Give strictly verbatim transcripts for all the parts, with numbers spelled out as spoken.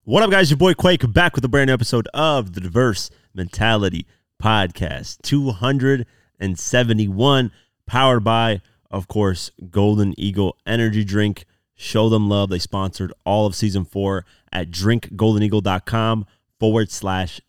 What up, guys? Your boy Quake back with a brand new episode of the Diverse Mentality Podcast. two hundred seventy-one, powered by, of course, Golden Eagle Energy Drink. Show them love. They sponsored all of season four at drinkgoldeneagle.com forward slash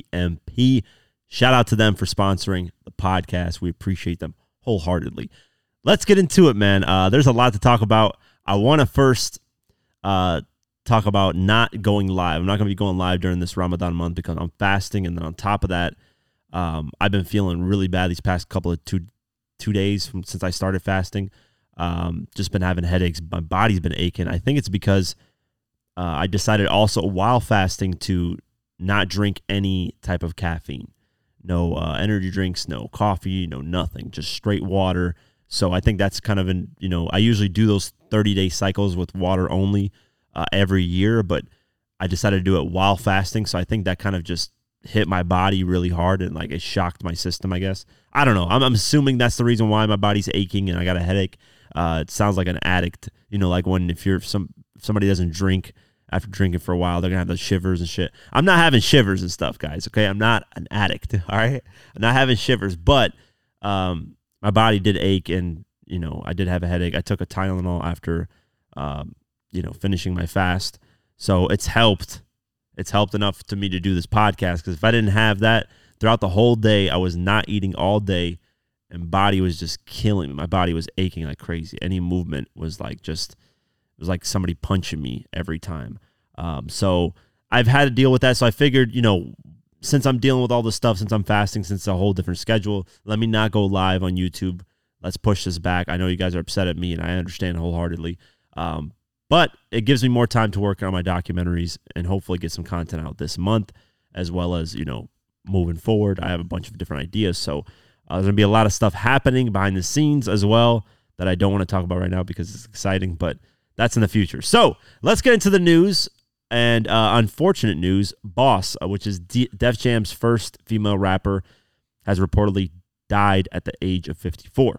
DMP. Shout out to them for sponsoring the podcast. We appreciate them wholeheartedly. Let's get into it, man. Uh, there's a lot to talk about. I want to first uh, talk about not going live. I'm not going to be going live during this Ramadan month because I'm fasting. And then on top of that, um, I've been feeling really bad these past couple of two two days from since I started fasting. Um, just been having headaches. My body's been aching. I think it's because uh, I decided also while fasting to not drink any type of caffeine. No uh, energy drinks, no coffee, no nothing, just straight water. So I think that's kind of an, you know, I usually do those thirty-day cycles with water only uh, every year, but I decided to do it while fasting. So I think that kind of just hit my body really hard and like it shocked my system, I guess. I don't know. I'm, I'm assuming that's the reason why my body's aching and I got a headache. Uh, it sounds like an addict, you know, like when if you're some if somebody doesn't drink after drinking for a while, they're gonna have those shivers and shit. I'm not having shivers and stuff, guys. Okay, I'm not an addict. All right, I'm not having shivers, but um, my body did ache, and you know, I did have a headache. I took a Tylenol after, um, you know, finishing my fast, so it's helped. It's helped enough to me to do this podcast because if I didn't have that throughout the whole day, I was not eating all day. And body was just killing me. My body was aching like crazy. Any movement was like just, it was like somebody punching me every time. Um, so I've had to deal with that. So I figured, you know, since I'm dealing with all this stuff, since I'm fasting, since it's a whole different schedule, let me not go live on YouTube. Let's push this back. I know you guys are upset at me, and I understand wholeheartedly. Um, but it gives me more time to work on my documentaries and hopefully get some content out this month, as well as, you know, moving forward. I have a bunch of different ideas. So Uh, there's going to be a lot of stuff happening behind the scenes as well that I don't want to talk about right now because it's exciting, but that's in the future. So let's get into the news and uh, unfortunate news. Boss, uh, which is D- Def Jam's first female rapper, has reportedly died at the age of fifty-four.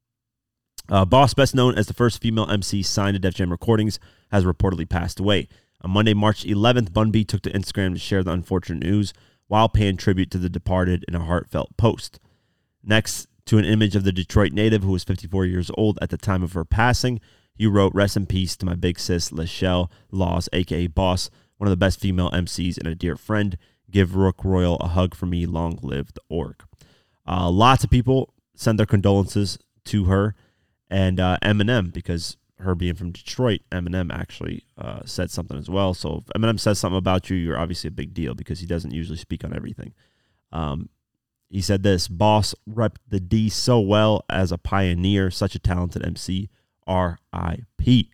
Uh, Boss, best known as the first female M C signed to Def Jam Recordings, has reportedly passed away. On Monday, March eleventh, Bun B took to Instagram to share the unfortunate news while paying tribute to the departed in a heartfelt post. Next to an image of the Detroit native who was fifty-four years old at the time of her passing, he wrote, "Rest in peace to my big sis, Lachelle Laws, a k a. Boss, one of the best female M Cs and a dear friend. Give Rook Royal a hug for me. Long live the org." Uh, lots of people send their condolences to her. And uh, Eminem, because her being from Detroit, Eminem actually uh, said something as well. So if Eminem says something about you, you're obviously a big deal because he doesn't usually speak on everything. Um He said this: "Boss repped the D so well as a pioneer, such a talented M C. R I P"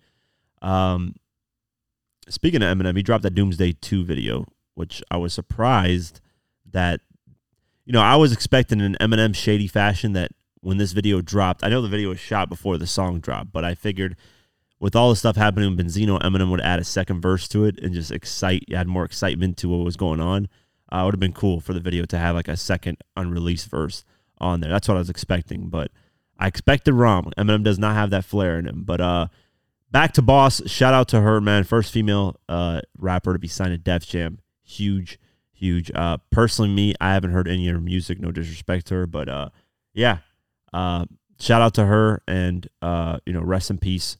Um, speaking of Eminem, he dropped that Doomsday two video, which I was surprised that, you know, I was expecting in Eminem shady fashion that when this video dropped, I know the video was shot before the song dropped, but I figured with all the stuff happening in Benzino, Eminem would add a second verse to it and just excite, add more excitement to what was going on. Uh, it would have been cool for the video to have like a second unreleased verse on there. That's what I was expecting, but I expected wrong. Eminem does not have that flair in him. But uh, back to Boss. Shout out to her, man. First female uh, rapper to be signed to Def Jam. Huge, huge. Uh, personally, me, I haven't heard any of her music. No disrespect to her, but uh, yeah. Uh, shout out to her, and uh, you know, rest in peace.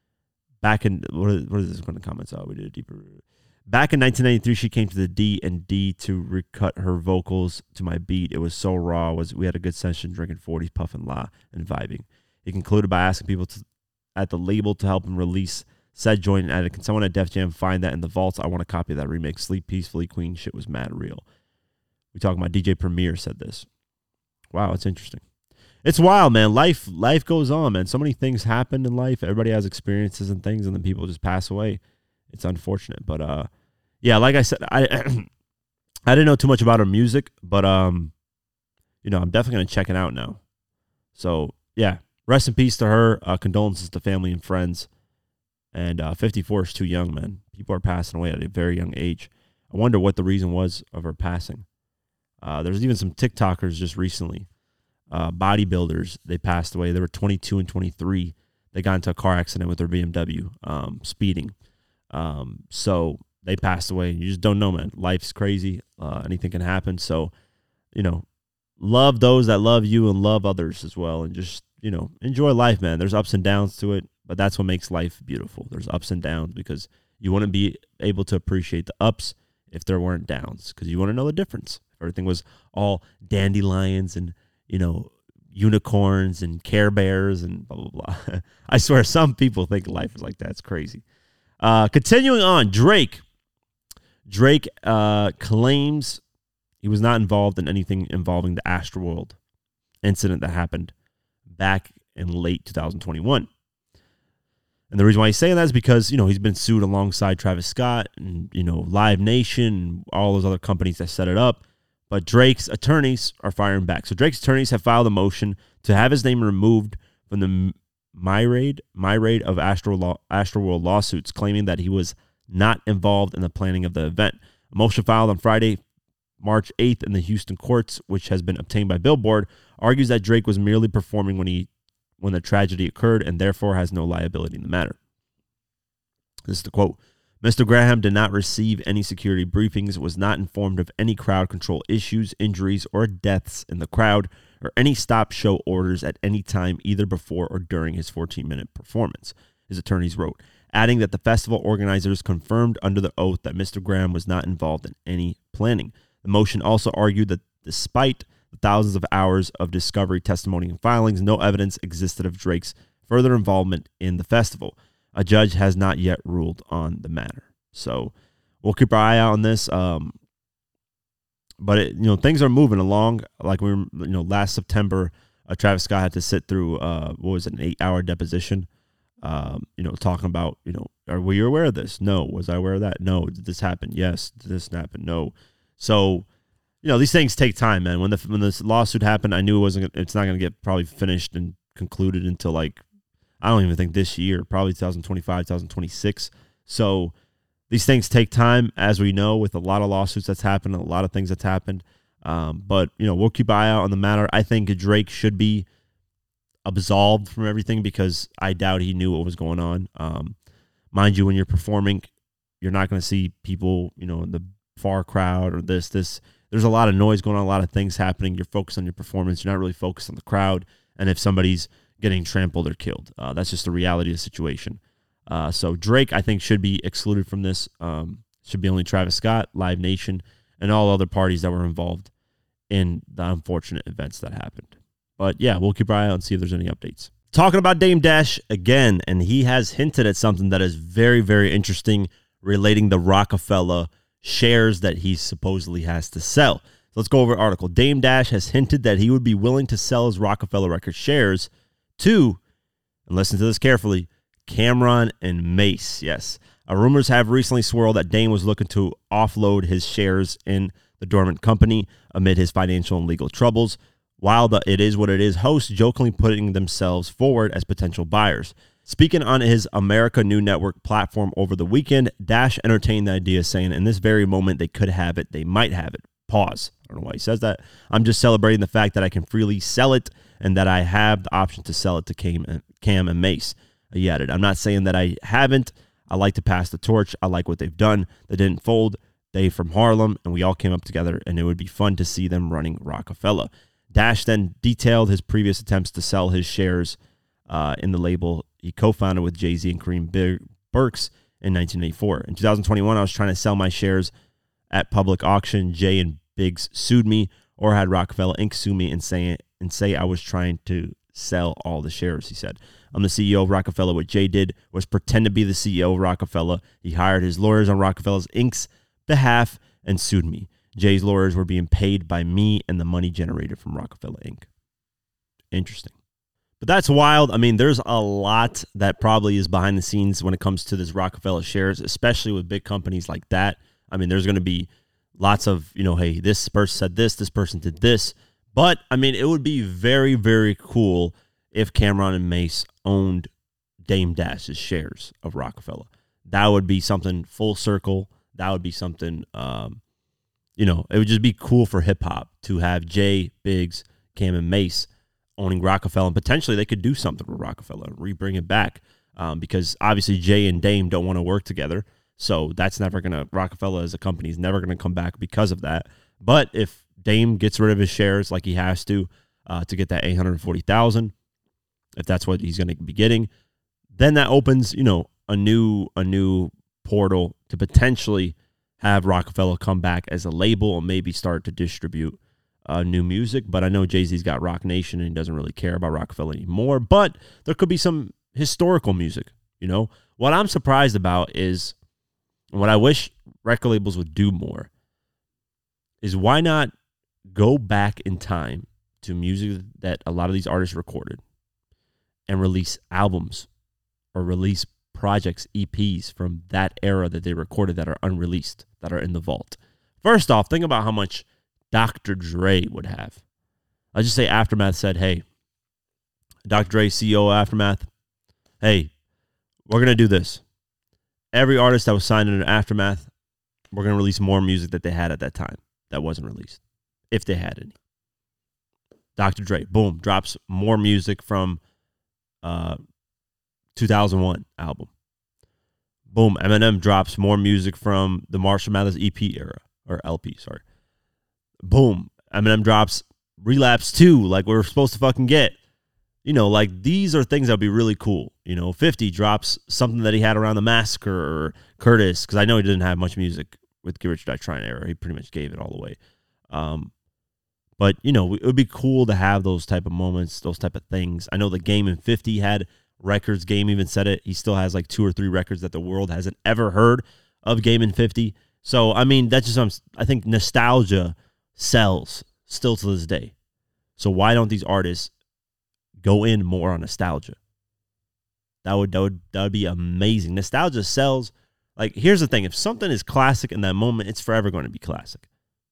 Back in what is, what is this? When the comments are, we did a deeper. Back in nineteen ninety-three, she came to the D and D to recut her vocals to my beat. It was so raw. Was we had a good session drinking forties, puffing la, and vibing. He concluded by asking people to, at the label to help him release said joint and added, "Can someone at Def Jam find that in the vaults? I want a copy of that remix. Sleep peacefully, Queen. Shit was mad real." We talking about D J Premier said this. Wow, it's interesting. It's wild, man. Life life goes on, man. So many things happen in life. Everybody has experiences and things, and then people just pass away. It's unfortunate, but uh, yeah, like I said, I I didn't know too much about her music, but um, you know, I'm definitely gonna check it out now. So yeah, rest in peace to her. Uh, condolences to family and friends. And uh, fifty-four is too young, man. People are passing away at a very young age. I wonder what the reason was of her passing. Uh, there's even some TikTokers just recently, uh, bodybuilders. They passed away. They were twenty-two and twenty-three. They got into a car accident with their B M W, um, speeding. Um, so they passed away. You just don't know, man. Life's crazy. Uh, anything can happen. So, you know, love those that love you and love others as well. And just, you know, enjoy life, man. There's ups and downs to it, but that's what makes life beautiful. There's ups and downs because you want to be able to appreciate the ups if there weren't downs, because you want to know the difference. If everything was all dandelions and, you know, unicorns and Care Bears and blah, blah, blah. I swear some people think life is like that. It's crazy. Uh, continuing on, Drake. Drake uh, claims he was not involved in anything involving the Astroworld incident that happened back in late two thousand twenty-one. And the reason why he's saying that is because, you know, he's been sued alongside Travis Scott and, you know, Live Nation and all those other companies that set it up. But Drake's attorneys are firing back. So Drake's attorneys have filed a motion to have his name removed from the myriad, myriad of Astro Law, Astroworld lawsuits, claiming that he was not involved in the planning of the event. A motion filed on Friday, March eighth in the Houston courts, which has been obtained by Billboard, argues that Drake was merely performing when he when the tragedy occurred and therefore has no liability in the matter. This is the quote. Mister Graham did not receive any security briefings, was not informed of any crowd control issues, injuries, or deaths in the crowd, or any stop show orders at any time either before or during his fourteen-minute performance, his attorneys wrote, adding that the festival organizers confirmed under the oath that Mister Graham was not involved in any planning. The motion also argued that despite the thousands of hours of discovery, testimony, and filings, no evidence existed of Drake's further involvement in the festival. A judge has not yet ruled on the matter. So we'll keep our eye out on this. Um, but, it, you know, things are moving along. Like, we were, you know, last September, uh, Travis Scott had to sit through, uh, what was it, an eight-hour deposition, um, you know, talking about, you know, are we aware of this? No. Was I aware of that? No. Did this happen? Yes. Did this happen? No. So, you know, these things take time, man. When the when this lawsuit happened, I knew it wasn't. It's not going to get probably finished and concluded until, like, I don't even think this year, probably twenty twenty-five, twenty twenty-six. So these things take time, as we know, with a lot of lawsuits that's happened, a lot of things that's happened. Um, but, you know, we'll keep an eye out on the matter. I think Drake should be absolved from everything because I doubt he knew what was going on. Um, mind you, when you're performing, you're not going to see people, you know, in the far crowd or this, this. There's a lot of noise going on, a lot of things happening. You're focused on your performance. You're not really focused on the crowd. And if somebody's getting trampled or killed, uh, that's just the reality of the situation. Uh, so Drake, I think, should be excluded from this. Um, should be only Travis Scott, Live Nation, and all other parties that were involved in the unfortunate events that happened. But yeah, we'll keep our eye out and see if there's any updates. Talking about Dame Dash again, and he has hinted at something that is very, very interesting relating to Rockefeller shares that he supposedly has to sell. So let's go over the article. Dame Dash has hinted that he would be willing to sell his Rockefeller Records shares to, and listen to this carefully, Cameron and Mase. Yes. Uh, rumors have recently swirled that Dame was looking to offload his shares in the dormant company amid his financial and legal troubles, while the It Is What It Is hosts jokingly putting themselves forward as potential buyers. Speaking on his America New Network platform over the weekend, Dash entertained the idea, saying, in this very moment, they could have it, they might have it. Pause. I don't know why he says that. I'm just celebrating the fact that I can freely sell it and that I have the option to sell it to Cam and, Cam and Mase. He added, I'm not saying that I haven't. I like to pass the torch. I like what they've done. They didn't fold. They from Harlem, and we all came up together, and it would be fun to see them running Rockefeller. Dash then detailed his previous attempts to sell his shares uh, in the label he co-founded with Jay-Z and Kareem Burks in nineteen eighty-four. In two thousand twenty-one, I was trying to sell my shares at public auction. Jay and Biggs sued me, or had Rockefeller Incorporated sue me and say, and say I was trying to sell all the shares, he said. I'm the C E O of Rockefeller. What Jay did was pretend to be the C E O of Rockefeller. He hired his lawyers on Rockefeller Incorporated's behalf and sued me. Jay's lawyers were being paid by me and the money generated from Rockefeller Incorporated. Interesting. But that's wild. I mean, there's a lot that probably is behind the scenes when it comes to this Rockefeller shares, especially with big companies like that. I mean, there's going to be lots of, you know, hey, this person said this, this person did this. But, I mean, it would be very, very cool if Cameron and Mase owned Dame Dash's shares of Rockefeller. That would be something full circle. That would be something, um, you know, it would just be cool for hip-hop to have Jay, Biggs, Cam, and Mase owning Rockefeller, and potentially they could do something with Rockefeller, re-bring it back, um, because obviously Jay and Dame don't want to work together. So that's never going to, Rockefeller as a company is never going to come back because of that. But if Dame gets rid of his shares like he has to, uh, to get that eight hundred forty thousand, if that's what he's going to be getting, then that opens, you know, a new, a new portal to potentially have Rockefeller come back as a label and maybe start to distribute uh, new music. But I know Jay-Z's got Rock Nation and he doesn't really care about Rockefeller anymore. But there could be some historical music, you know. What I'm surprised about is, what I wish record labels would do more, is why not go back in time to music that a lot of these artists recorded and release albums or release projects, E Ps from that era that they recorded that are unreleased, that are in the vault. First off, think about how much Doctor Dre would have. I'll just say Aftermath said, hey, Doctor Dre, C E O of Aftermath, hey, we're going to do this. Every artist that was signed in Aftermath, we're going to release more music that they had at that time that wasn't released, if they had any. Doctor Dre, boom, drops more music from uh, two thousand one album. Boom, Eminem drops more music from the Marshall Mathers E P era, or L P, sorry. Boom, Eminem drops Relapse two, like we were supposed to fucking get. You know, like, these are things that would be really cool. You know, fifty drops something that he had around the Massacre, or Curtis, because I know he didn't have much music with Get Rich or Die Trying era. He pretty much gave it all away. Um, but, you know, it would be cool to have those type of moments, those type of things. I know the Game in fifty had records. Game even said it. He still has like two or three records that the world hasn't ever heard of Game in fifty. So, I mean, that's just, I think nostalgia sells still to this day. So why don't these artists go in more on nostalgia? That would, that would that would be amazing. Nostalgia sells. Like, here's the thing. If something is classic in that moment, it's forever going to be classic.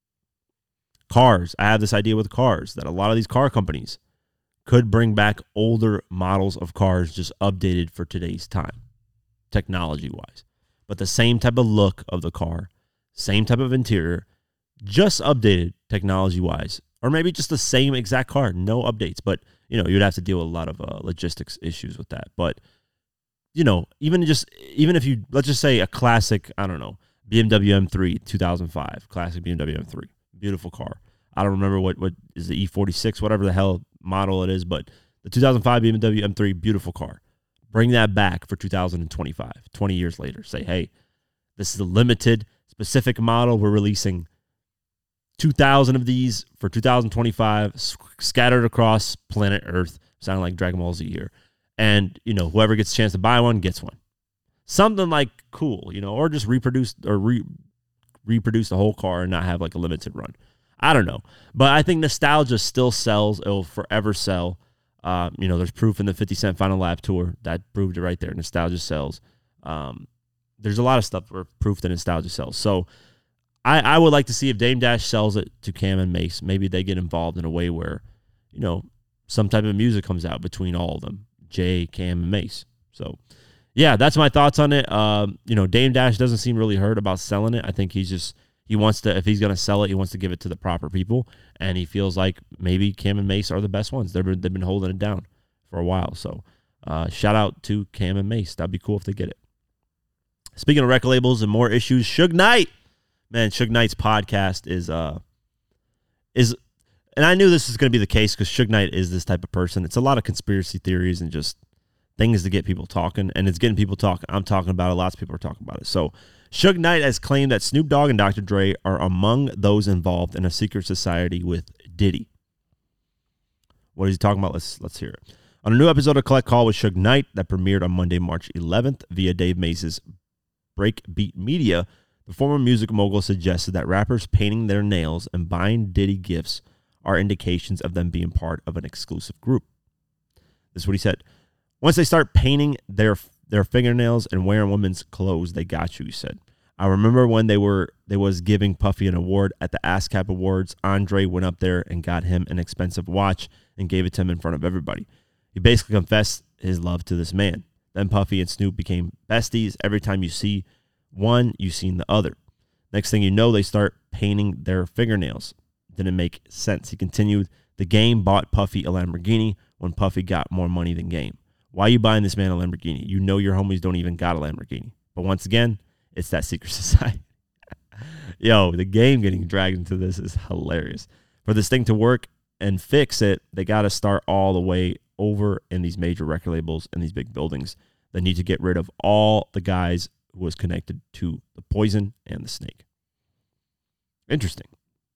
Cars. I have this idea with cars that a lot of these car companies could bring back older models of cars just updated for today's time, technology-wise. But the same type of look of the car, same type of interior, just updated technology-wise. Or maybe just the same exact car, no updates. But, you know, you'd have to deal with a lot of uh, logistics issues with that. But, you know, even just even if you, let's just say a classic, I don't know, B M W M three two thousand five, classic B M W M three, beautiful car. I don't remember what, what is the E forty-six, whatever the hell model it is, but the two thousand five B M W M three, beautiful car. Bring that back for two thousand twenty-five, twenty years later. Say, hey, this is a limited, specific model. We're releasing two thousand of these for two thousand twenty-five, scattered across planet Earth, sounding like Dragon Ball Z here. And, you know, whoever gets a chance to buy one gets one. Something like cool, you know, or just reproduce or re- reproduce the whole car and not have like a limited run. I don't know. But I think nostalgia still sells. It will forever sell. Uh, you know, there's proof in the fifty Cent Final Lap Tour that proved it right there. Nostalgia sells. Um, there's a lot of stuff where proof that nostalgia sells. So I, I would like to see if Dame Dash sells it to Cam and Mace. Maybe they get involved in a way where, you know, some type of music comes out between all of them, Jay, Cam, and Mace. So, yeah, that's my thoughts on it. Um, you know, Dame Dash doesn't seem really hurt about selling it. I think he's just, he wants to, if he's going to sell it, he wants to give it to the proper people. And he feels like maybe Cam and Mace are the best ones. They've been, they've been holding it down for a while. So, uh, shout out to Cam and Mace. That'd be cool if they get it. Speaking of record labels and more issues, Suge Knight. Man, Suge Knight's podcast is, uh, is, and I knew this was going to be the case because Suge Knight is this type of person. It's a lot of conspiracy theories and just things to get people talking, and it's getting people talking. I'm talking about it. Lots of people are talking about it. So Suge Knight has claimed that Snoop Dogg and Doctor Dre are among those involved in a secret society with Diddy. What is he talking about? Let's, let's hear it. On a new episode of Collect Call with Suge Knight that premiered on Monday, March eleventh via Dave Mace's Breakbeat Media, the former music mogul suggested that rappers painting their nails and buying Diddy gifts are indications of them being part of an exclusive group. This is what he said. Once they start painting their their fingernails and wearing women's clothes, they got you, he said. I remember when they were they was giving Puffy an award at the ASCAP Awards. Andre went up there and got him an expensive watch and gave it to him in front of everybody. He basically confessed his love to this man. Then Puffy and Snoop became besties. Every time you see one, you seen the other. Next thing you know, they start painting their fingernails. Didn't make sense. He continued, the Game bought Puffy a Lamborghini when Puffy got more money than Game. Why are you buying this man a Lamborghini? You know your homies don't even got a Lamborghini. But once again, it's that secret society. Yo, the game getting dragged into this is hilarious. For this thing to work and fix it, they got to start all the way over in these major record labels and these big buildings. They need to get rid of all the guys who was connected to the Poison and the Snake. Interesting.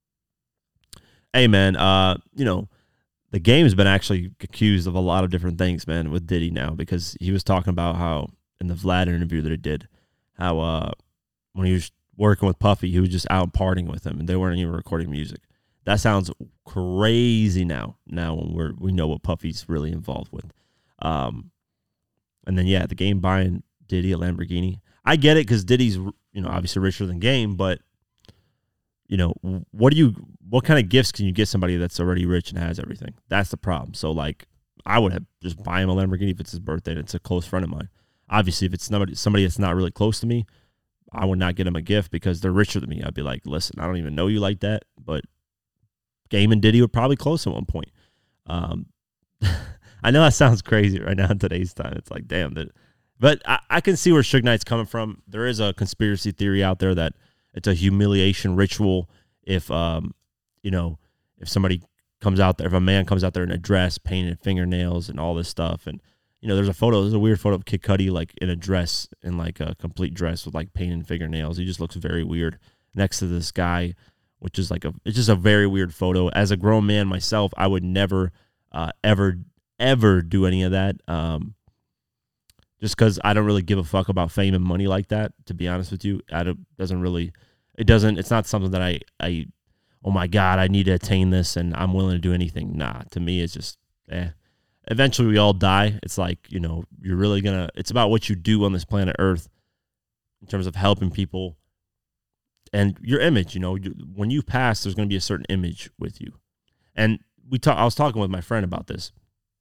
Hey, man, uh, you know, the game has been actually accused of a lot of different things, man, with Diddy now, because he was talking about how, in the Vlad interview that he did, how uh, when he was working with Puffy, he was just out partying with him, and they weren't even recording music. That sounds crazy now, now when we're, we know what Puffy's really involved with. Um, and then, yeah, the game buying Diddy a Lamborghini. I get it because Diddy's, you know, obviously richer than Game, but, you know, what do you, what kind of gifts can you get somebody that's already rich and has everything? That's the problem. So, like, I would have just buy him a Lamborghini if it's his birthday and it's a close friend of mine. Obviously, if it's somebody, somebody that's not really close to me, I would not get him a gift because they're richer than me. I'd be like, listen, I don't even know you like that, but Game and Diddy were probably close at one point. Um, I know that sounds crazy right now in today's time. It's like, damn, that. But I, I can see where Suge Knight's coming from. There is a conspiracy theory out there that it's a humiliation ritual if, um, you know, if somebody comes out there, if a man comes out there in a dress, painted fingernails and all this stuff. And, you know, there's a photo, there's a weird photo of Kid Cudi, like, in a dress, in, like, a complete dress with, like, painted fingernails. He just looks very weird next to this guy, which is, like, a, it's just a very weird photo. As a grown man myself, I would never, uh, ever, ever do any of that. Um, just because I don't really give a fuck about fame and money like that, to be honest with you. I don't, doesn't really, it doesn't, it's not something that I, I, oh my God, I need to attain this and I'm willing to do anything. Nah, to me, it's just, eh. Eventually we all die. It's like, you know, you're really going to, it's about what you do on this planet Earth in terms of helping people and your image. You know, you, when you pass, there's going to be a certain image with you. And we talk, I was talking with my friend about this.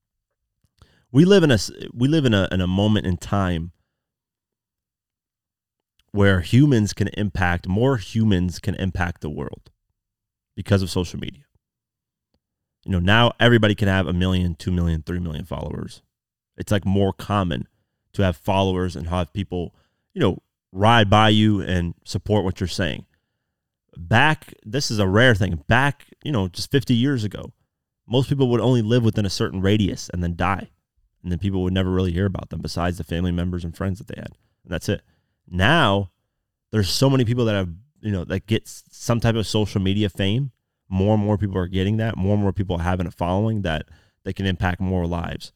We live in a, we live in a, in a moment in time where humans can impact, more humans can impact the world because of social media. You know, now everybody can have a million, two million, three million followers. It's like more common to have followers and have people, you know, ride by you and support what you're saying. Back, this is a rare thing. Back, you know, just fifty years ago, most people would only live within a certain radius and then die. And then people would never really hear about them besides the family members and friends that they had. And that's it. Now, there's so many people that have, you know, that get some type of social media fame. More and more people are getting that. More and more people are having a following that they can impact more lives.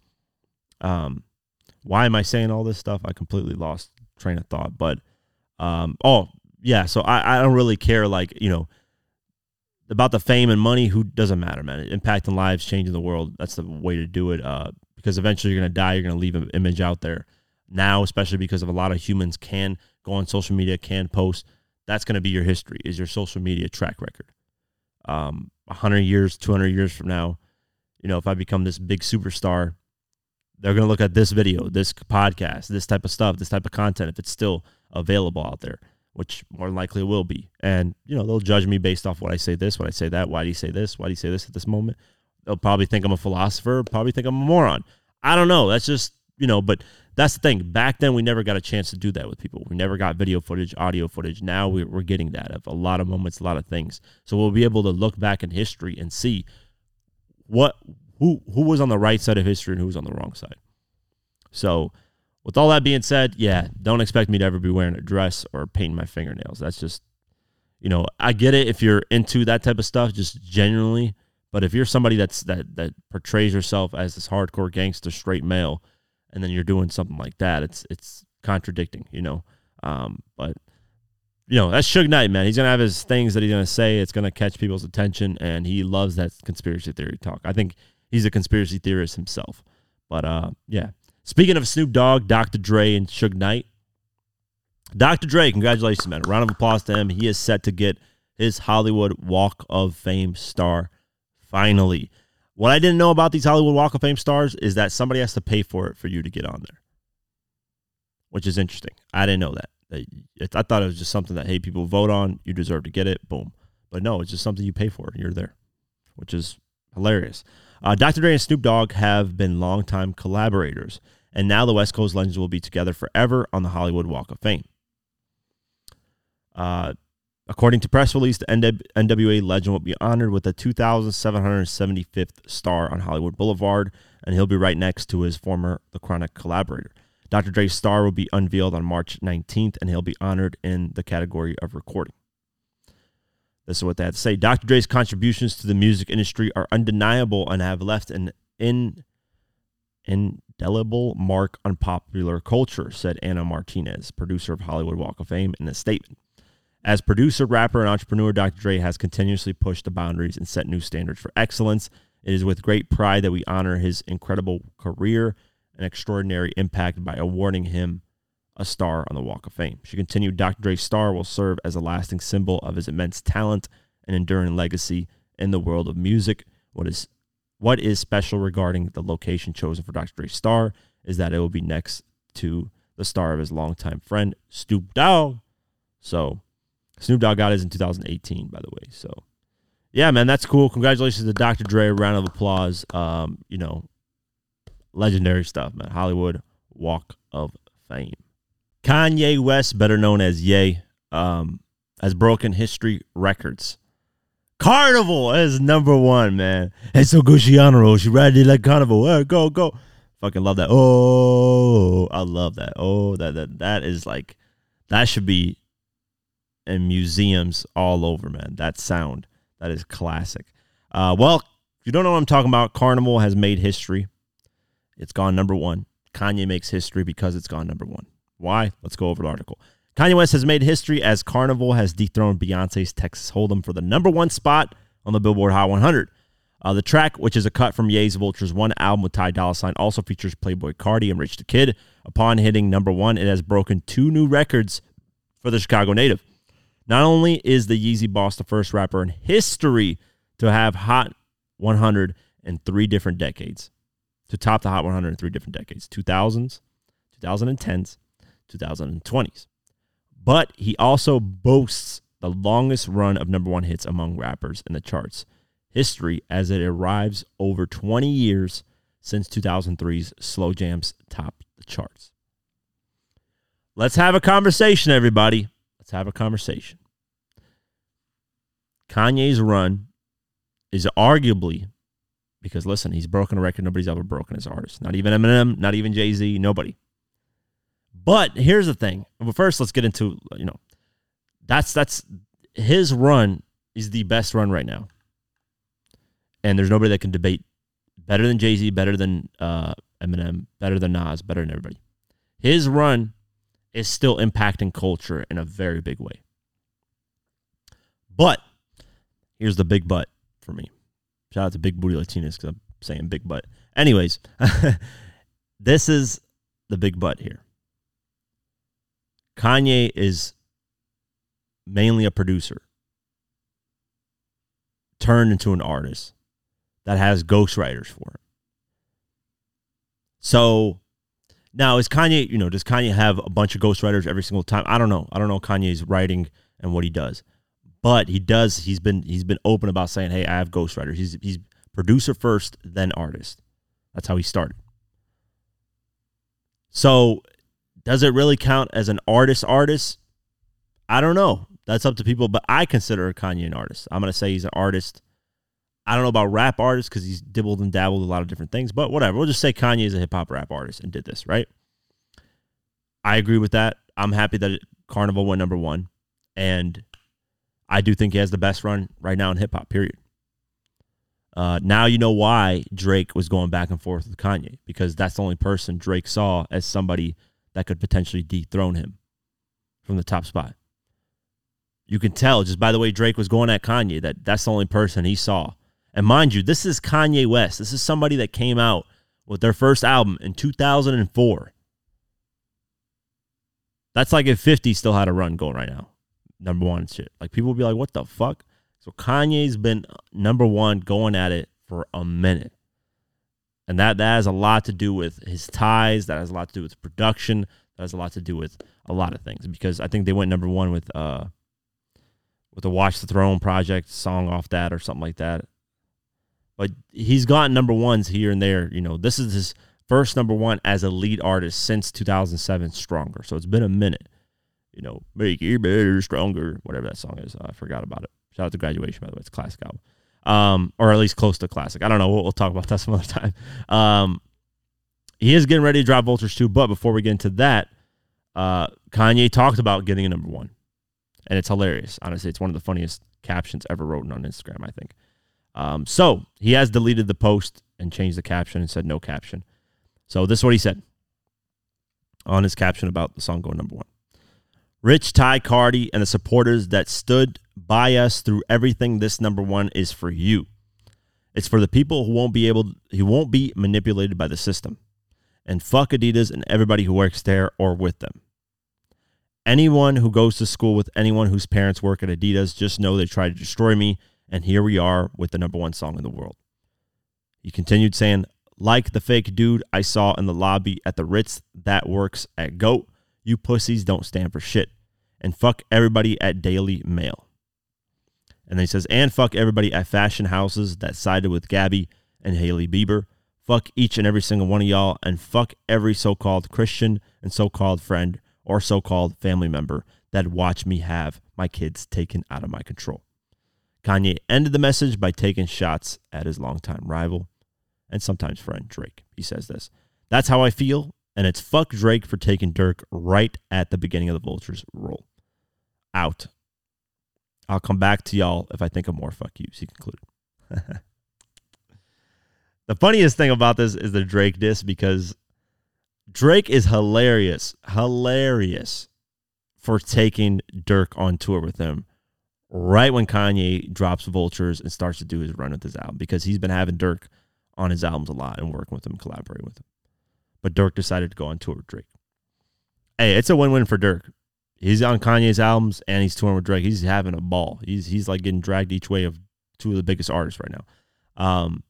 Um, why am I saying all this stuff? I completely lost train of thought. But, um, oh, yeah, so I, I don't really care, like, you know, about the fame and money. Who doesn't matter, man. Impacting lives, changing the world. That's the way to do it. Uh, because eventually you're going to die. You're going to leave an image out there. Now, especially because of a lot of humans can go on social media, can post. That's going to be your history, is your social media track record. Um, one hundred years, two hundred years from now, you know, if I become this big superstar, they're going to look at this video, this podcast, this type of stuff, this type of content, if it's still available out there, which more than likely it will be. And, you know, they'll judge me based off what I say this, what I say that. Why do you say this? Why do you say this at this moment? They'll probably think I'm a philosopher, probably think I'm a moron. I don't know. That's just, you know, but that's the thing. Back then, we never got a chance to do that with people. We never got video footage, audio footage. Now we're getting that of a lot of moments, a lot of things. So we'll be able to look back in history and see what who who was on the right side of history and who was on the wrong side. So with all that being said, yeah, don't expect me to ever be wearing a dress or painting my fingernails. That's just, you know, I get it if you're into that type of stuff, just genuinely. But if you're somebody that's that that portrays yourself as this hardcore gangster straight male, and then you're doing something like that, it's it's contradicting, you know. Um, but, you know, that's Suge Knight, man. He's going to have his things that he's going to say. It's going to catch people's attention, and he loves that conspiracy theory talk. I think he's a conspiracy theorist himself. But, uh, yeah. Speaking of Snoop Dogg, Doctor Dre, and Suge Knight, Doctor Dre, congratulations, man. A round of applause to him. He is set to get his Hollywood Walk of Fame star finally. What I didn't know about these Hollywood Walk of Fame stars is that somebody has to pay for it for you to get on there, which is interesting. I didn't know that. I thought it was just something that, hey, people vote on, you deserve to get it, boom. But no, it's just something you pay for, and you're there, which is hilarious. Uh, Doctor Dre and Snoop Dogg have been longtime collaborators, and now the West Coast legends will be together forever on the Hollywood Walk of Fame. Uh, according to press release, the N W A legend will be honored with the two thousand seven hundred seventy-fifth star on Hollywood Boulevard, and he'll be right next to his former The Chronic collaborator. Doctor Dre's star will be unveiled on March nineteenth, and he'll be honored in the category of recording. This is what they had to say. Doctor Dre's contributions to the music industry are undeniable and have left an in, indelible mark on popular culture, said Anna Martinez, producer of Hollywood Walk of Fame, in a statement. As producer, rapper, and entrepreneur, Doctor Dre has continuously pushed the boundaries and set new standards for excellence. It is with great pride that we honor his incredible career and extraordinary impact by awarding him a star on the Walk of Fame. She continued, Doctor Dre's star will serve as a lasting symbol of his immense talent and enduring legacy in the world of music. What is what is special regarding the location chosen for Doctor Dre's star is that it will be next to the star of his longtime friend, Snoop Dogg. So, Snoop Dogg got his in two thousand eighteen, by the way. So, yeah, man, that's cool. Congratulations to Doctor Dre. Round of applause. Um, you know, legendary stuff, man. Hollywood Walk of Fame. Kanye West, better known as Ye, um, has broken history records. Carnival is number one, man. Hey, so Gucciano, she ride it like Carnival. Hey, go, go. Fucking love that. Oh, I love that. Oh, that that that is like, that should be in museums all over, man. That sound, that is classic. Uh, well, if you don't know what I'm talking about, Carnival has made history. It's gone number one. Kanye makes history because it's gone number one. Why? Let's go over the article. Kanye West has made history as Carnival has dethroned Beyonce's Texas Hold'em for the number one spot on the Billboard Hot one hundred. Uh, the track, which is a cut from Ye's Vultures One album with Ty Dolla $ign, also features Playboi Carti and Rich the Kid. Upon hitting number one, it has broken two new records for the Chicago native. Not only is the Yeezy Boss the first rapper in history to have Hot one hundred in three different decades, to top the Hot one hundred in three different decades, two thousands, twenty tens, twenty twenties. But he also boasts the longest run of number one hits among rappers in the charts history, as it arrives over twenty years since two thousand three's Slow Jams topped the charts. Let's have a conversation, everybody. Let's have a conversation. Kanye's run is arguably, because listen, he's broken a record nobody's ever broken as an artist. Not even Eminem, not even Jay-Z, nobody. But here's the thing. Well, first, let's get into, you know, that's that's his run is the best run right now. And there's nobody that can debate better than Jay-Z, better than uh, Eminem, better than Nas, better than everybody. His run is still impacting culture in a very big way. But here's the big but for me. Shout out to Big Booty Latinas because I'm saying big but. Anyways, this is the big but here. Kanye is mainly a producer turned into an artist that has ghostwriters for him. So now is Kanye, you know, does Kanye have a bunch of ghostwriters every single time? I don't know. I don't know Kanye's writing and what he does. But he does, he's been he's been open about saying, hey, I have ghostwriters. He's he's producer first, then artist. That's how he started. So does it really count as an artist artist? I don't know. That's up to people, but I consider Kanye an artist. I'm going to say he's an artist. I don't know about rap artist because he's dibbled and dabbled a lot of different things, but whatever. We'll just say Kanye is a hip-hop rap artist and did this, right? I agree with that. I'm happy that it, Carnival went number one, and I do think he has the best run right now in hip-hop, period. Uh, now you know why Drake was going back and forth with Kanye, because that's the only person Drake saw as somebody that could potentially dethrone him from the top spot. You can tell just by the way Drake was going at Kanye that that's the only person he saw. And mind you, this is Kanye West. This is somebody that came out with their first album in two thousand four. That's like if fifty still had a run going right now. Number one shit. Like people would be like, what the fuck? So Kanye's been number one going at it for a minute. And that, that has a lot to do with his ties. That has a lot to do with production. That has a lot to do with a lot of things. Because I think they went number one with uh with the Watch the Throne project, song off that or something like that. But he's gotten number ones here and there. You know, this is his first number one as a lead artist since two thousand seven Stronger. So it's been a minute. you know, make you better, stronger, whatever that song is. Uh, I forgot about it. Shout out to Graduation, by the way. It's a classic album. Um, or at least close to classic. I don't know. We'll, we'll talk about that some other time. Um, he is getting ready to drop Vultures two, but before we get into that, uh, Kanye talked about getting a number one. And it's hilarious. Honestly, it's one of the funniest captions ever written on Instagram, I think. Um, so he has deleted the post and changed the caption and said no caption. So this is what he said on his caption about the song going number one. Rich, Ty, Cardi, and the supporters that stood by us through everything, this number one is for you. It's for the people who won't be able, who won't be manipulated by the system. And fuck Adidas and everybody who works there or with them. Anyone who goes to school with anyone whose parents work at Adidas, just know they tried to destroy me, and here we are with the number one song in the world. He continued saying, like the fake dude I saw in the lobby at the Ritz that works at GOAT, you pussies don't stand for shit. And fuck everybody at Daily Mail. And then he says, and fuck everybody at fashion houses that sided with Gabby and Hailey Bieber. Fuck each and every single one of y'all, and fuck every so-called Christian and so-called friend or so-called family member that watch me have my kids taken out of my control. Kanye ended the message by taking shots at his longtime rival and sometimes friend Drake. He says this, that's how I feel, and it's fuck Drake for taking Dirk right at the beginning of the Vultures roll. Out. I'll come back to y'all if I think of more fuck yous, he concluded. The funniest thing about this is the Drake diss, because Drake is hilarious, hilarious for taking Dirk on tour with him right when Kanye drops Vultures and starts to do his run with his album, because he's been having Dirk on his albums a lot and working with him, collaborating with him. But Dirk decided to go on tour with Drake. Hey, it's a win-win for Dirk. He's on Kanye's albums and he's touring with Drake. He's having a ball. He's he's like getting dragged each way of two of the biggest artists right now. Um,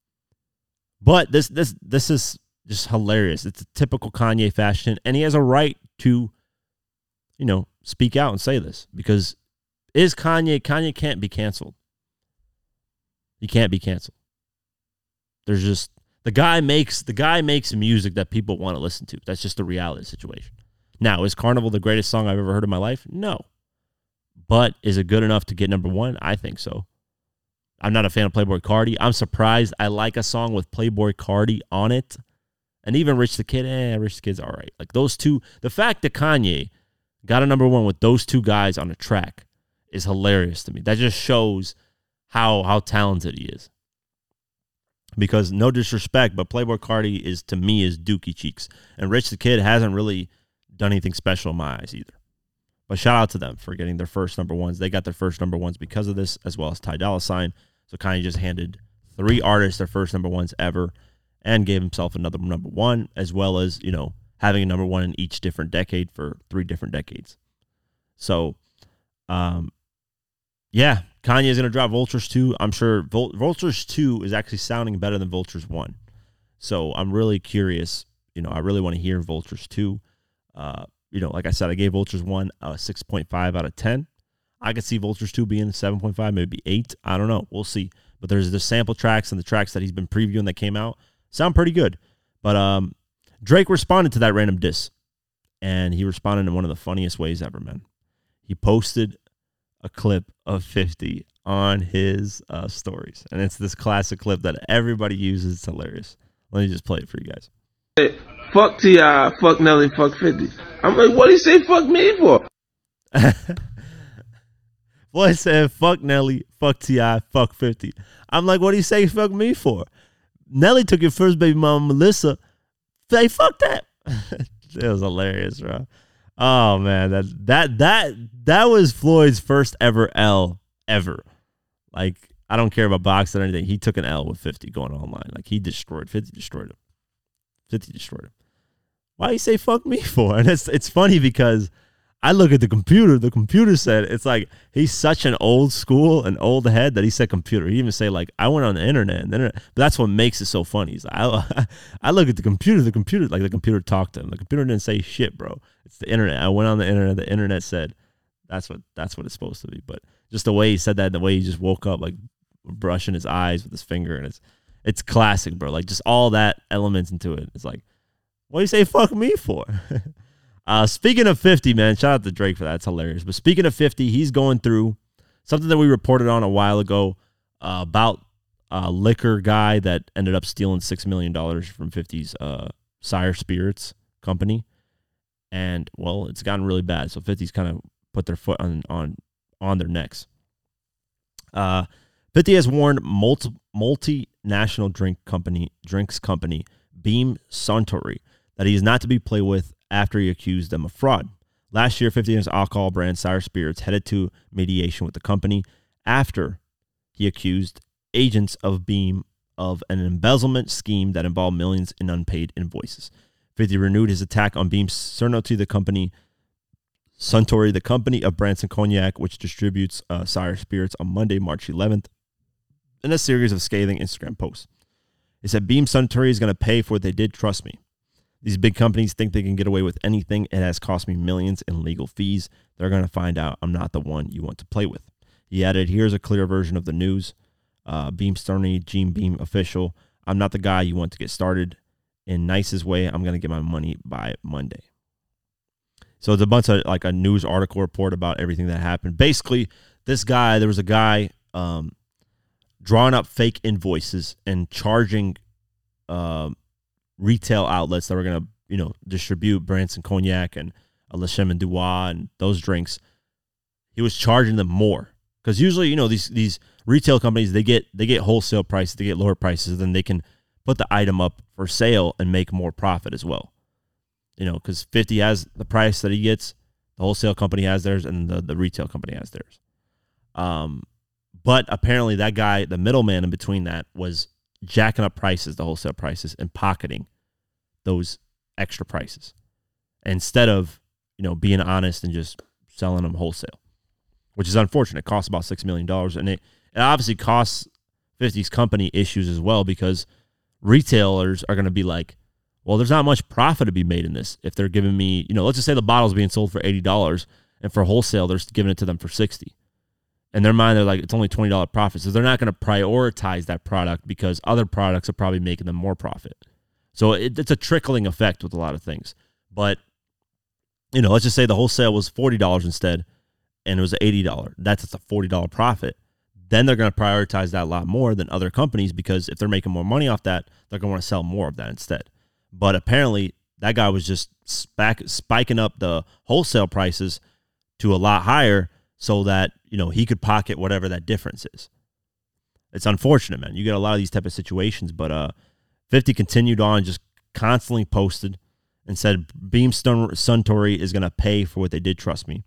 but this this this is just hilarious. It's a typical Kanye fashion, and he has a right to, you know, speak out and say this, because is Kanye Kanye can't be canceled. He can't be canceled. There's just the guy makes the guy makes music that people want to listen to. That's just the reality of the situation. Now, is Carnival the greatest song I've ever heard in my life? No. But is it good enough to get number one? I think so. I'm not a fan of Playboy Cardi. I'm surprised I like a song with Playboy Cardi on it. And even Rich the Kid, eh, Rich the Kid's all right. Like those two, the fact that Kanye got a number one with those two guys on a track is hilarious to me. That just shows how how talented he is. Because no disrespect, but Playboy Cardi is, to me, is Dookie Cheeks. And Rich the Kid hasn't really done anything special in my eyes either. But shout out to them for getting their first number ones. They got their first number ones because of this, as well as Ty Dolla $ign. So Kanye just handed three artists their first number ones ever and gave himself another number one, as well as, you know, having a number one in each different decade for three different decades. So, um, yeah, Kanye is going to drop Vultures two. I'm sure Vul- Vultures two is actually sounding better than Vultures one. So I'm really curious. You know, I really want to hear Vultures two. Uh, you know, like I said, I gave Vultures one a six point five out of ten. I could see Vultures two being a seven point five, maybe eight. I don't know. We'll see. But there's the sample tracks and the tracks that he's been previewing that came out. Sound pretty good. But um, Drake responded to that random diss. And he responded in one of the funniest ways ever, man. He posted a clip of fifty on his uh, stories. And it's this classic clip that everybody uses. It's hilarious. Let me just play it for you guys. Hey, fuck T I, fuck Nelly, fuck fifty. I'm like, what do you say fuck me for? Boy said, fuck Nelly, fuck T I, fuck fifty. I'm like, what do you say fuck me for? Nelly took your first baby mama, Melissa. Say, fuck that. It was hilarious, bro. Oh, man. That that that that was Floyd's first ever L ever. Like, I don't care about boxing or anything. He took an L with fifty going online. Like, he destroyed, fifty destroyed him. fifty destroyed him. Why do you say fuck me for? And it's it's funny because I look at the computer. The computer said, it's like, he's such an old school, an old head that he said computer. He even say, like, I went on the internet. And the internet. But that's what makes it so funny. He's like, I, I look at the computer. The computer, like the computer talked to him. The computer didn't say shit, bro. It's the internet. I went on the internet. The internet said, that's what that's what it's supposed to be. But just the way he said that, the way he just woke up, like brushing his eyes with his finger. And it's, it's classic, bro. Like just all that elements into it. It's like, what do you say fuck me for? Uh, speaking of fifty, man, shout out to Drake for that. It's hilarious. But speaking of fifty, he's going through something that we reported on a while ago uh, about a liquor guy that ended up stealing six million dollars from fifty's uh, Sire Spirits company. And, well, it's gotten really bad. So fifty's kind of put their foot on on, on their necks. Uh, fifty has warned multi, multinational drink company drinks company Beam Suntory that he is not to be played with after he accused them of fraud. Last year, fifty and his alcohol brand Sire Spirits headed to mediation with the company after he accused agents of Beam of an embezzlement scheme that involved millions in unpaid invoices. fifty renewed his attack on Beam Suntory, the company Suntory, the company of Branson Cognac, which distributes uh, Sire Spirits, on Monday, March eleventh, in a series of scathing Instagram posts. He said, Beam Suntory is going to pay for what they did, trust me. These big companies think they can get away with anything. It has cost me millions in legal fees. They're going to find out I'm not the one you want to play with. He added, here's a clear version of the news. Uh, Beam Suntory, Gene Beam official. I'm not the guy you want to get started. In nicest way, I'm going to get my money by Monday. So it's a bunch of like a news article report about everything that happened. Basically, this guy, there was a guy um, drawing up fake invoices and charging uh, retail outlets that were going to, you know, distribute Branson Cognac and uh, Le Chemin Dubois and those drinks. He was charging them more because usually, you know, these these retail companies, they get they get wholesale prices, they get lower prices, then they can put the item up for sale and make more profit as well. You know, because fifty has the price that he gets, the wholesale company has theirs, and the, the retail company has theirs. Um, but apparently that guy, the middleman in between that, was jacking up prices, the wholesale prices, and pocketing those extra prices instead of, you know, being honest and just selling them wholesale, which is unfortunate. It costs about six million dollars, and it, it obviously costs fifty's company issues as well because retailers are going to be like, well, there's not much profit to be made in this if they're giving me, you know, let's just say the bottle's being sold for eighty dollars, and for wholesale, they're giving it to them for sixty dollars. In their mind, they're like, it's only twenty dollars profit. So they're not going to prioritize that product because other products are probably making them more profit. So it, it's a trickling effect with a lot of things. But, you know, let's just say the wholesale was forty dollars instead, and it was eighty dollars. That's just a forty dollars profit. Then they're going to prioritize that a lot more than other companies because if they're making more money off that, they're going to want to sell more of that instead. But apparently, that guy was just spac- spiking up the wholesale prices to a lot higher so that, you know, he could pocket whatever that difference is. It's unfortunate, man. You get a lot of these type of situations, but uh, fifty continued on, just constantly posted and said, Beam Suntory is going to pay for what they did, trust me.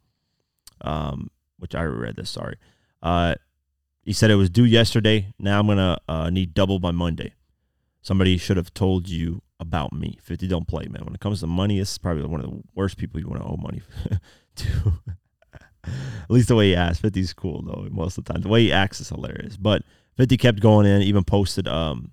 Um, which I read this, sorry. Uh, he said it was due yesterday. Now I'm going to uh, need double by Monday. Somebody should have told you about me. fifty don't play, man. When it comes to money, this is probably one of the worst people you want to owe money to. At least the way he acts. fifty's cool, though, most of the time. The way he acts is hilarious. But fifty kept going in, even posted, um,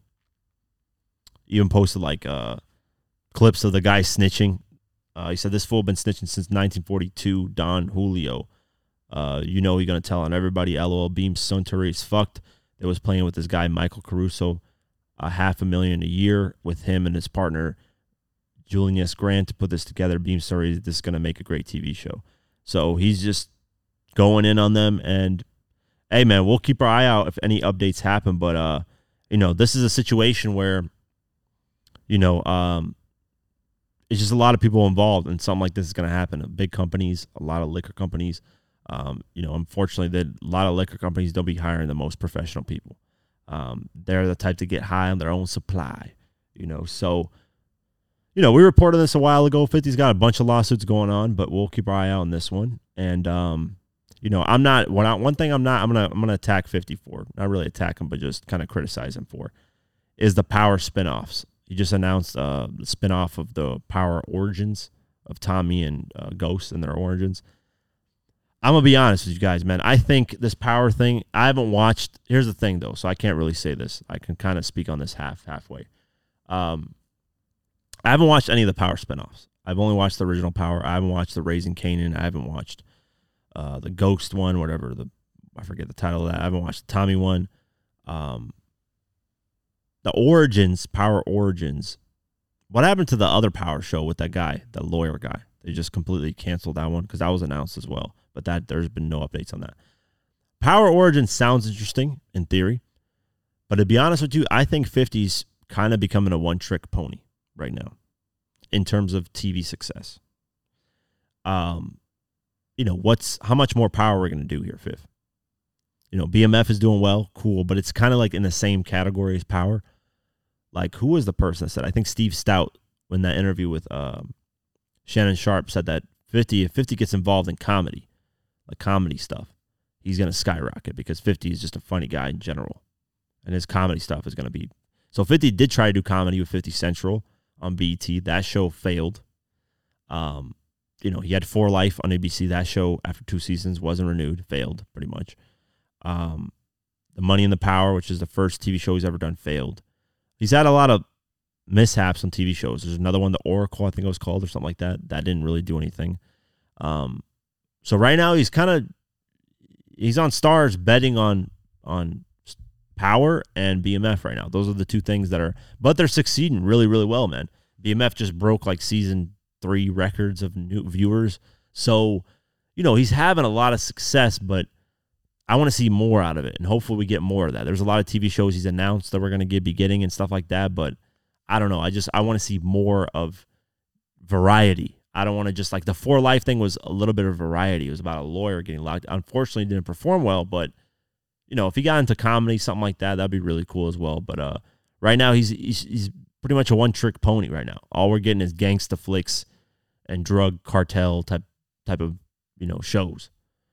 even posted like uh, clips of the guy snitching. Uh, he said, this fool been snitching since nineteen forty-two, Don Julio. Uh, you know you're going to tell on everybody. LOL, Beam Suntory is fucked. They was playing with this guy, Michael Caruso. A half a million a year with him and his partner, Julian S. Grant, to put this together. Beam Story, this is going to make a great T V show. So he's just going in on them. And, hey, man, we'll keep our eye out if any updates happen. But, uh, you know, this is a situation where, you know, um, it's just a lot of people involved and something like this is going to happen. Big companies, a lot of liquor companies. Um, you know, unfortunately, that a lot of liquor companies don't be hiring the most professional people. Um, they're the type to get high on their own supply, you know. So, you know, we reported this a while ago. fifty's got a bunch of lawsuits going on, but we'll keep our eye out on this one. And, um, you know, I'm not, one thing I'm not, I'm going to, I'm going to attack fifty for, not really attack him, but just kind of criticize him for, is the Power spinoffs. He just announced uh, the spinoff of the Power Origins of Tommy and uh, Ghost and their origins. I'm going to be honest with you guys, man. I think this Power thing, I haven't watched. Here's the thing, though, so I can't really say this. I can kind of speak on this half, halfway. Um, I haven't watched any of the Power spinoffs. I've only watched the original Power. I haven't watched the Raising Kanan. I haven't watched uh, the Ghost one, whatever. the I forget the title of that. I haven't watched the Tommy one. Um, the Origins, Power Origins. What happened to the other Power show with that guy, the lawyer guy? They just completely canceled that one because that was announced as well. But that there's been no updates on that. Power Origin sounds interesting in theory. But to be honest with you, I think fifty's kind of becoming a one-trick pony right now in terms of T V success. Um, you know, what's how much more power we're going to do here, Fifth? You know, B M F is doing well, cool, but it's kind of like in the same category as Power. Like, who was the person that said? I think Steve Stout, in that interview with um, Shannon Sharp, said that fifty, if fifty gets involved in comedy, like comedy stuff, he's going to skyrocket because fifty is just a funny guy in general. And his comedy stuff is going to be... So fifty did try to do comedy with fifty Central on B E T. That show failed. Um, you know, he had For Life on A B C. That show, after two seasons, wasn't renewed. Failed, pretty much. Um, the Money and the Power, which is the first T V show he's ever done, failed. He's had a lot of mishaps on T V shows. There's another one, The Oracle, I think it was called, or something like that. That didn't really do anything. Um, so right now he's kind of he's on Stars betting on on Power and B M F right now. Those are the two things that are, but they're succeeding really, really well, man. B M F just broke like season three records of new viewers. So, you know, he's having a lot of success, but I want to see more out of it, and hopefully we get more of that. There's a lot of T V shows he's announced that we're going to get be getting and stuff like that, but I don't know. I just I want to see more of variety. I don't want to just like the For Life thing was a little bit of variety. It was about a lawyer getting locked. Unfortunately, didn't perform well, but you know, if he got into comedy, something like that, that'd be really cool as well. But uh, right now, he's, he's he's pretty much a one-trick pony right now. All we're getting is gangsta flicks and drug cartel type type of, you know, shows,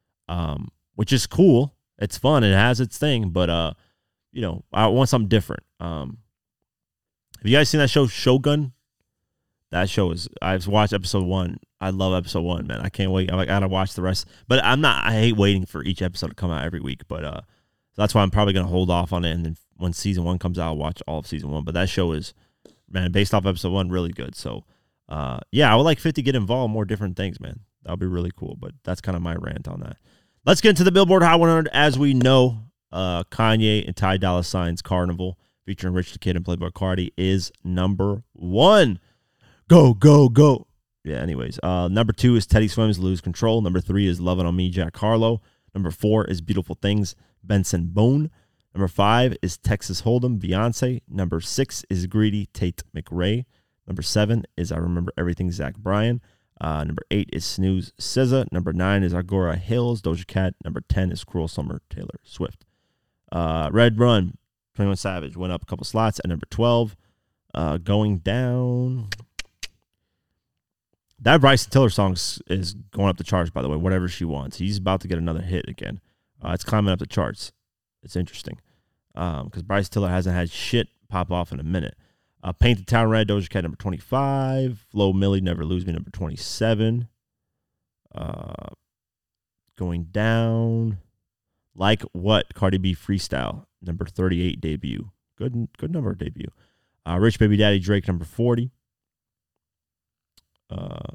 um, which is cool. It's fun. It has its thing. But, uh, you know, I want something different. Um, have you guys seen that show, Shogun? That show is, I've watched episode one. I love episode one, man. I can't wait. I got to watch the rest. But I'm not, I hate waiting for each episode to come out every week. But, uh, so that's why I'm probably going to hold off on it. And then when season one comes out, I'll watch all of season one. But that show is, man, based off episode one, really good. So, uh, yeah, I would like fifty to get involved in more different things, man. That would be really cool. But that's kind of my rant on that. Let's get into the Billboard Hot one hundred. As we know, uh, Kanye and Ty Dolla $ign's Carnival, featuring Rich the Kid and Playboi Carti, is number one. Go, go, go. Yeah, anyways. Uh, number two is Teddy Swims, Lose Control. Number three is Lovin' on Me, Jack Harlow. Number four is Beautiful Things, Benson Boone. Number five is Texas Hold'em, Beyonce. Number six is Greedy, Tate McRae. Number seven is I Remember Everything, Zach Bryan. Uh, number eight is Snooze, S Z A. Number nine is Agora Hills, Doja Cat. Number ten is Cruel Summer, Taylor Swift. Uh, Red Run, twenty-one Savage, went up a couple slots. At number twelve, uh, going down... That Bryson Tiller song is going up the charts, by the way, whatever she wants. He's about to get another hit again. Uh, it's climbing up the charts. It's interesting because um, Bryson Tiller hasn't had shit pop off in a minute. Uh, Paint the Town Red, Doja Cat, number twenty-five. Flo Milli, Never Lose Me, number twenty-seven. Uh, going down. Like What, Cardi B Freestyle, number thirty-eight debut. Good good number debut. Uh, Rich Baby Daddy Drake, number forty. Uh,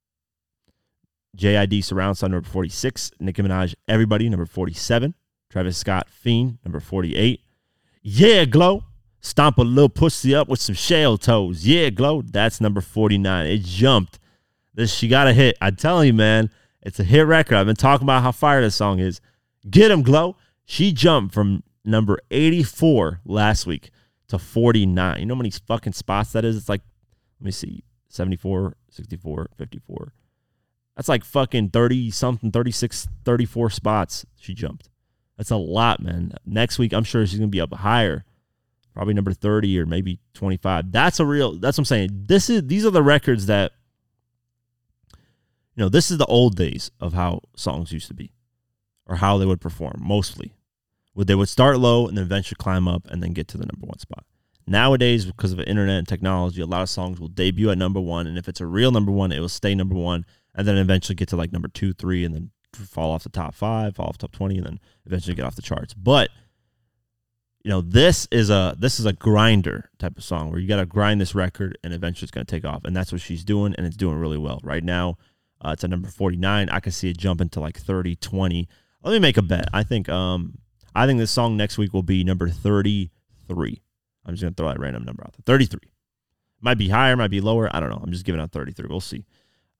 J I D Surround Sound, number forty-six. Nicki Minaj, Everybody, number forty-seven. Travis Scott, Fiend, number forty-eight. Yeah, Glow. Stomp a little pussy up with some shell toes. Yeah, Glow. That's number forty-nine. It jumped. This She got a hit. I'm telling you, man, it's a hit record. I've been talking about how fire this song is. Get 'em, Glow. She jumped from number eighty-four last week to forty-nine. You know how many fucking spots that is? It's like, let me see, seventy-four, sixty-four, fifty-four. That's like fucking thirty-something, thirty-six, thirty-four spots she jumped. That's a lot, man. Next week, I'm sure she's going to be up higher. Probably number thirty or maybe twenty-five. That's a real, that's what I'm saying. This is, these are the records that, you know, this is the old days of how songs used to be or how they would perform, mostly. They would start low and then eventually climb up and then get to the number one spot. Nowadays, because of the internet and technology, a lot of songs will debut at number one, and if it's a real number one, it will stay number one, and then eventually get to like number two, three, and then fall off the top five, fall off the top twenty, and then eventually get off the charts. But you know, this is a this is a grinder type of song where you got to grind this record, and eventually it's going to take off, and that's what she's doing, and it's doing really well right now. Uh, it's at number forty-nine. I can see it jumping to like thirty, twenty. Let me make a bet. I think um I think this song next week will be number thirty-three. I'm just going to throw that random number out there. thirty-three. Might be higher, might be lower. I don't know. I'm just giving out thirty-three. We'll see.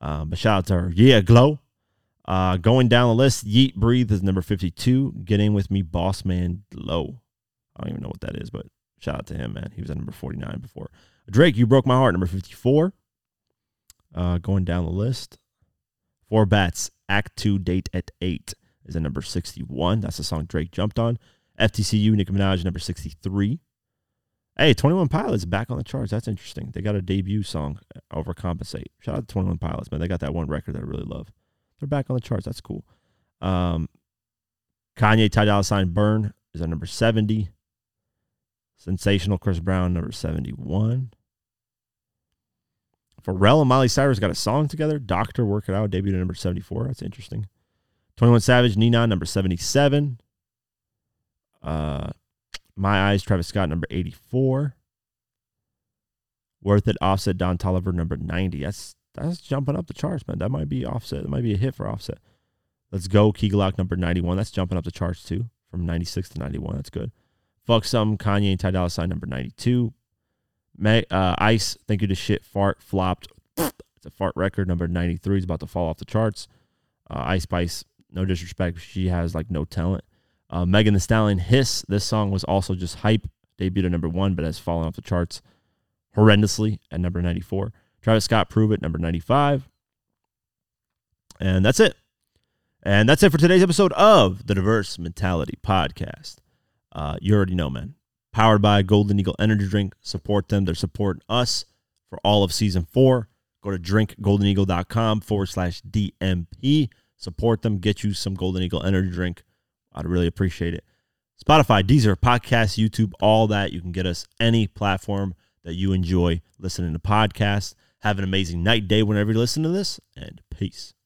Um, but shout out to her. Yeah, Glow. Uh, going down the list, Yeet Breathe is number fifty-two. Get In With Me, Boss Man Low. I don't even know what that is, but shout out to him, man. He was at number forty-nine before. Drake, You Broke My Heart, number fifty-four. Uh, going down the list, Four Bats, Act two, Date at eight is at number sixty-one. That's the song Drake jumped on. F T C U, Nicki Minaj, number sixty-three. Hey, twenty-one Pilots back on the charts. That's interesting. They got a debut song, Overcompensate. Shout out to twenty-one Pilots, man. They got that one record that I really love. They're back on the charts. That's cool. Um, Kanye, Ty Dolla $ign, Burn is at number seventy. Sensational, Chris Brown, number seventy-one. Pharrell and Miley Cyrus got a song together. Doctor, Work It Out, debuted at number seventy-four. That's interesting. twenty-one Savage, Nina, number seventy-seven. Uh, My Eyes, Travis Scott, number eighty-four. Worth It, Offset, Don Toliver, number ninety. That's that's jumping up the charts, man. That might be Offset. That might be a hit for Offset. Let's Go, Key Glock, number ninety-one. That's jumping up the charts, too, from ninety-six to ninety-one. That's good. Fuck Some, Kanye and Ty Dolla $ign, number ninety-two. May, uh, Ice, Thank You to Shit, Fart, flopped. It's a fart record, number ninety-three. It's about to fall off the charts. Uh, Ice Spice, no disrespect, she has, like, no talent. Uh, Megan Thee Stallion, Hiss. This song was also just hype. Debuted at number one, but has fallen off the charts horrendously at number ninety-four. Travis Scott, Prove It, number ninety-five. And that's it. And that's it for today's episode of the Diverse Mentality Podcast. Uh, you already know, man. Powered by Golden Eagle Energy Drink. Support them. They're supporting us for all of season four. Go to drinkgoldeneagle.com forward slash DMP. Support them. Get you some Golden Eagle Energy Drink. I'd really appreciate it. Spotify, Deezer, Podcast, YouTube, all that. You can get us any platform that you enjoy listening to podcasts. Have an amazing night, day, whenever you listen to this, and peace.